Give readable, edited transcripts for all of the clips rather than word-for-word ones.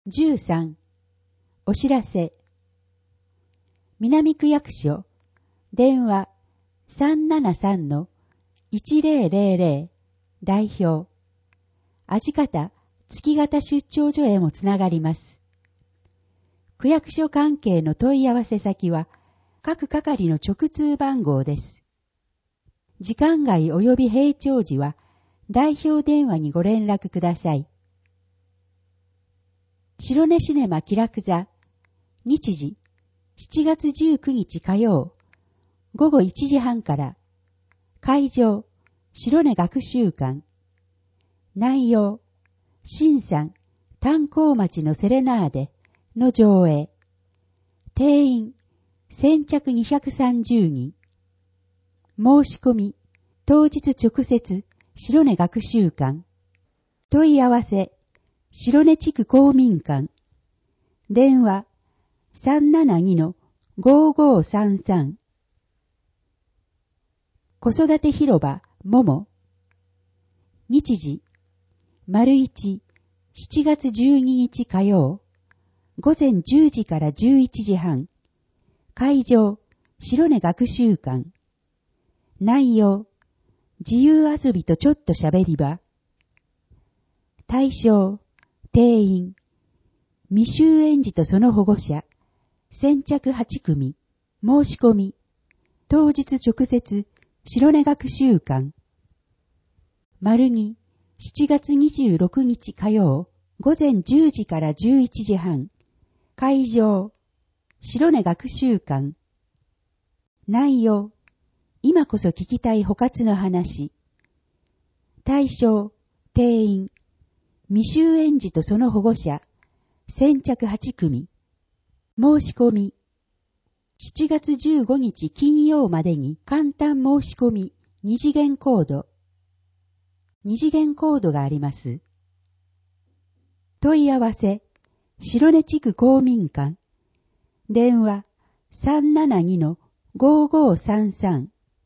13. お知らせ。南区役所、電話 373-1000 代表。味方、月型出張所へもつながります。区役所関係の問い合わせ先は、各係の直通番号です。時間外及び閉庁時は、代表電話にご連絡ください。白根シネマ喜楽座、日時、7月19日火曜、午後1時半から、会場、白根学習館、内容、新山、炭鉱町のセレナーデの上映、定員、先着230人、申し込み、当日直接、白根学習館、問い合わせ、白根地区公民館、電話 372-5533 子育て広場もも、日時 ①7月12日火曜、午前10時から11時半、会場白根学習館、内容自由遊びとちょっと喋り場、対象定員、未就園児とその保護者、先着8組、申し込み、当日直接、白根学習館。2、7月26日火曜、午前10時から11時半、会場、白根学習館。内容、今こそ聞きたい補活の話。対象、定員、未就園児とその保護者、先着8組。申し込み。7月15日金曜までに簡単申し込み2次元コード。2次元コードがあります。問い合わせ。白根地区公民館。電話 372-5533。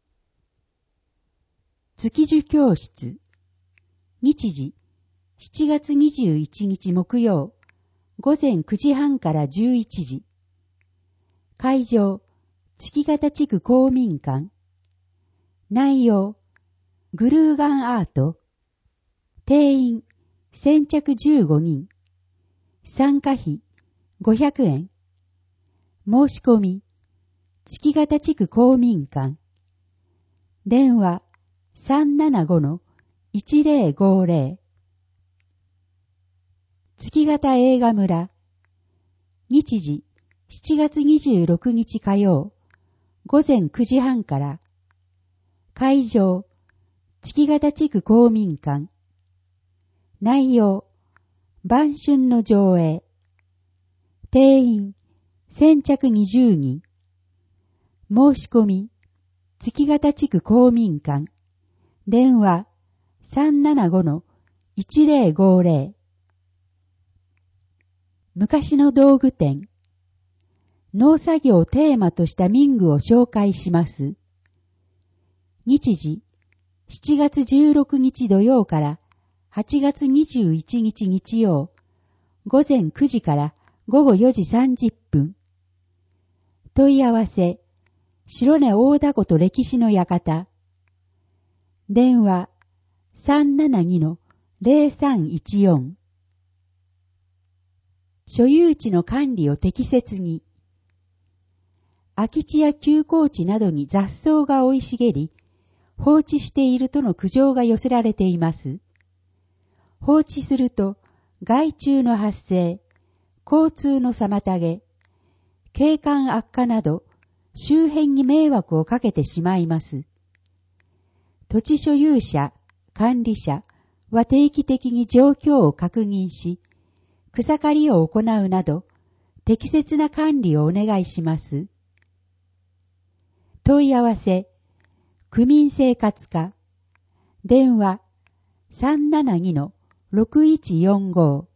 月受教室。日時。7月21日木曜、午前9時半から11時。会場、月型地区公民館。内容、グルーガンアート。定員、先着15人。参加費、500円。申し込み、月型地区公民館。電話、375-1050。月型映画村。日時、7月26日火曜、午前9時半から。会場、月型地区公民館。内容、晩春の上映。定員、先着20人。申し込み、月型地区公民館。電話、375-1050。昔の道具店。農作業をテーマとした民具を紹介します。日時、7月16日土曜から8月21日日曜、午前9時から午後4時30分。問い合わせ、白根大田こと歴史の館。電話、372-0314。所有地の管理を適切に。空き地や休耕地などに雑草が生い茂り、放置しているとの苦情が寄せられています。放置すると、害虫の発生、交通の妨げ、景観悪化など、周辺に迷惑をかけてしまいます。土地所有者、管理者は定期的に状況を確認し、草刈りを行うなど、適切な管理をお願いします。問い合わせ、区民生活課。電話、372-6145。